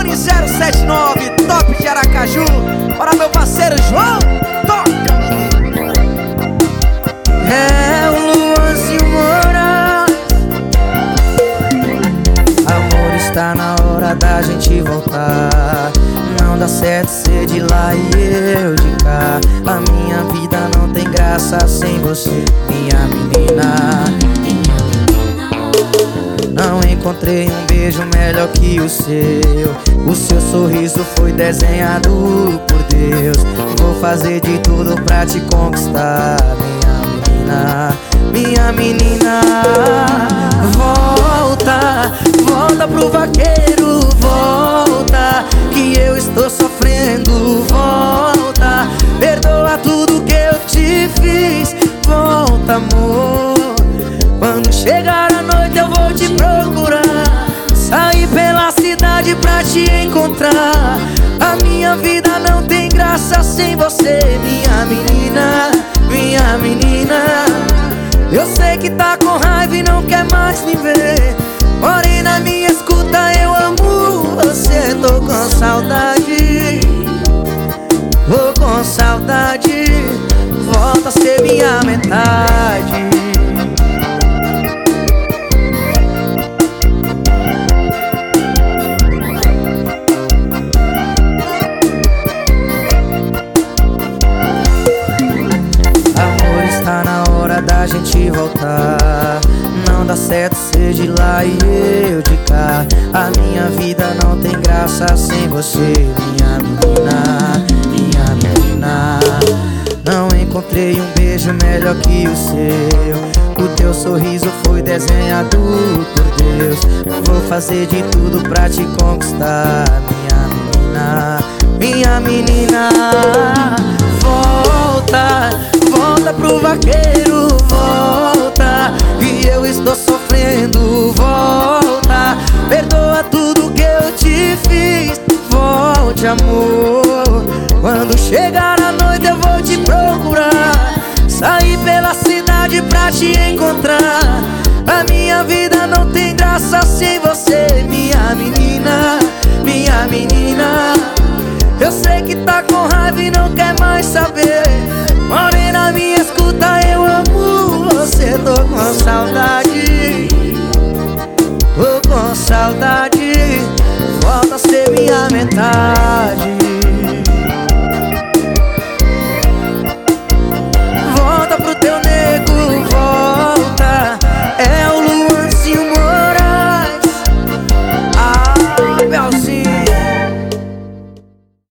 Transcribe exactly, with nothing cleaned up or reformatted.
Fone zero sete nove, top de Aracaju. Para meu parceiro João, toca, menino. É o Luanzinho Moraes. Amor, está na hora da gente voltar. Não dá certo ser de lá e eu de cá. A minha vida não tem graça sem você, minha menina. Não encontrei um beijo melhor que o seu. O seu sorriso foi desenhado por Deus. Vou fazer de tudo pra te conquistar, minha menina, minha menina. Volta, volta pro vaqueiro, volta, que eu estou sofrendo. Volta, perdoa tudo que eu te fiz. Volta, amor. Quando chegar a noite eu vou te procurar, sair pela cidade pra te encontrar. A minha vida não tem graça sem você, minha menina, minha menina. Eu sei que tá com raiva e não quer mais me ver, porém na minha escuta eu amo você. Tô com saudade, tô com saudade. Volta a ser minha metade. Tá na hora da gente voltar. Não dá certo ser de lá e eu de cá. A minha vida não tem graça sem você, minha menina, minha menina. Não encontrei um beijo melhor que o seu. O teu sorriso foi desenhado por Deus. Vou fazer de tudo pra te conquistar, minha menina, minha menina. Volta, volta pro vaqueiro, volta, e eu estou sofrendo. Volta, perdoa tudo que eu te fiz. Volte, amor. Quando chegar a noite eu vou te procurar, sair pela cidade pra te encontrar. A minha vida não tem graça sem você, minha menina, minha menina. Eu sei que tá com raiva e não quer mais saber, porém na minha escuta eu amo você. Tô com saudade, tô com saudade. Volta a ser minha metade.